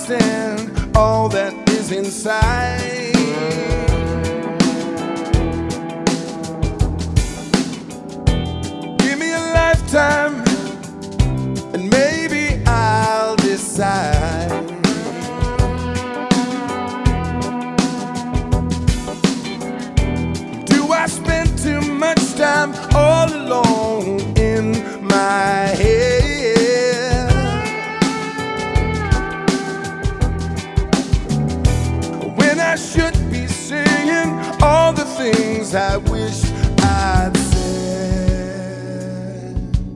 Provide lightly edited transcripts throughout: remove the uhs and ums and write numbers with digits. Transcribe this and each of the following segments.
understand all that is inside. Give me a lifetime and maybe I'll decide. Do I spend too much time all alone in my head, when I should be saying all the things I wish I'd said?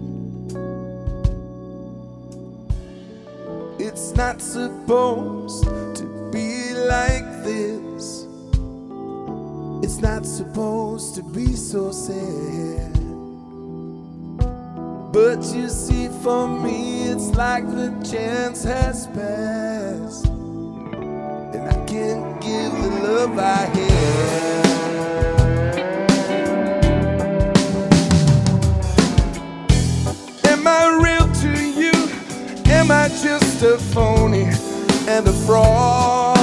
It's not supposed to be like this. It's not supposed to be so sad. But you see, for me, it's like the chance has passed, and I can't give the love I had. Am I real to you? Am I just a phony and a fraud?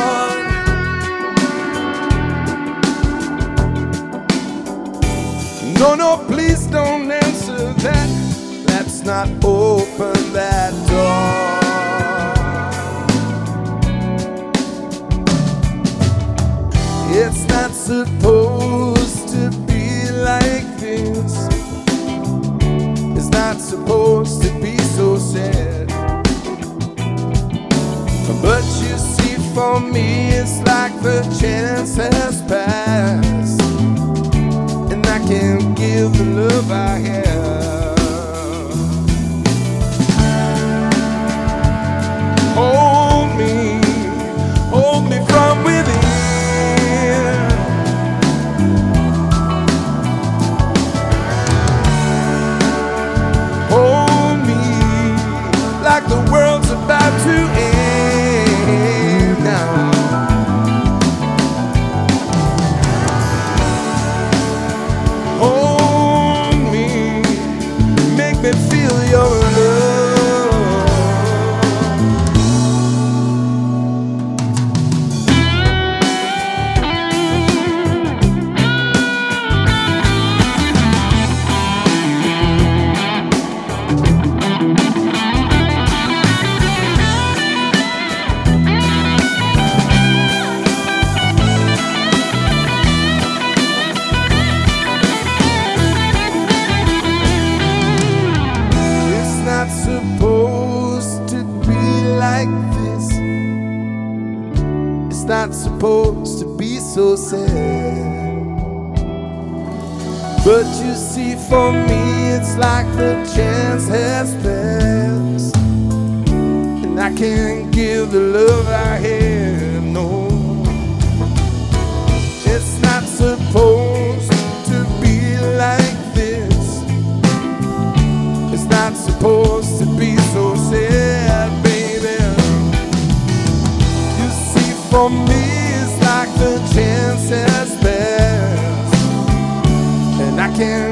No, no, please don't answer that. Let's not open that door. It's not supposed to be like this. It's not supposed to be so sad. But you see, for me, it's like the chance has passed, and I can't give the love I have. Hold me from within. Hold me like the world's about to end now. Hold me, make me feel your love. Supposed to be like this. It's not supposed to be so sad. But you see, for me, it's like the chance has passed, and I can't give the love I had. No, it's not supposed to be like this. It's not supposed to be so sad, baby. You see, for me, it's like the chance has passed, and I can't